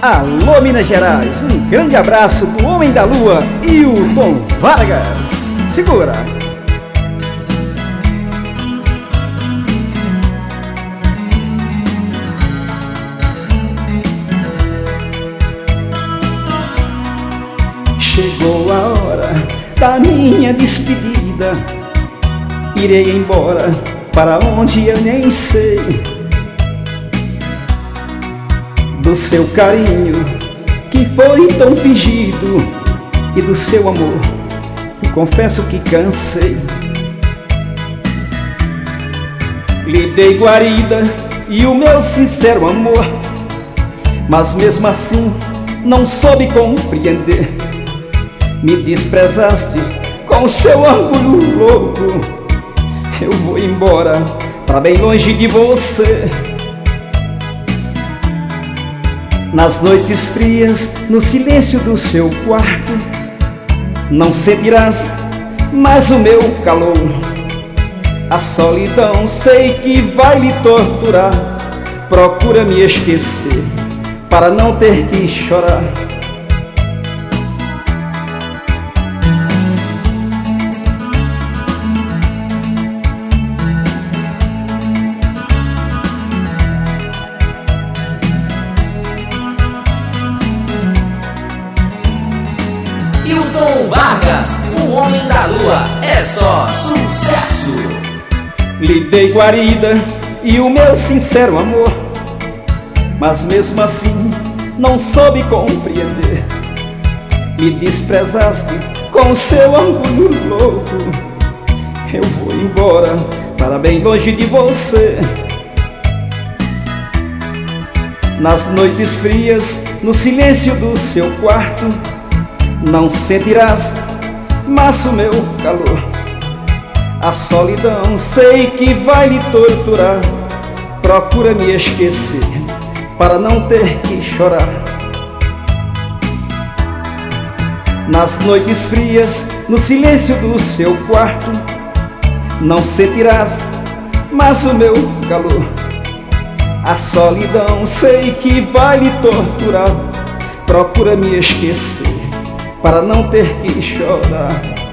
Alô, Minas Gerais, um grande abraço do Homem da Lua e o Tom Vargas. Segura! Chegou a hora da minha despedida. Irei embora para onde eu nem sei. Do seu carinho que foi tão fingido e do seu amor, e confesso que cansei. Lhe dei guarida e o meu sincero amor, mas mesmo assim não soube compreender. Me desprezaste com seu orgulho louco. Eu vou embora pra bem longe de você. Nas noites frias, no silêncio do seu quarto, não sentirás mais o meu calor. A solidão sei que vai lhe torturar. Procura me esquecer para não ter que chorar. E o Tom Vargas, o Homem da Lua, é só sucesso. Lhe dei guarida e o meu sincero amor, mas mesmo assim não soube compreender. Me desprezaste com seu orgulho louco. Eu vou embora para bem longe de você. Nas noites frias, no silêncio do seu quarto, não sentirás mais o meu calor. A solidão sei que vai lhe torturar. Procura me esquecer para não ter que chorar. Nas noites frias, no silêncio do seu quarto, não sentirás mais o meu calor. A solidão sei que vai lhe torturar. Procura me esquecer para não ter que chorar.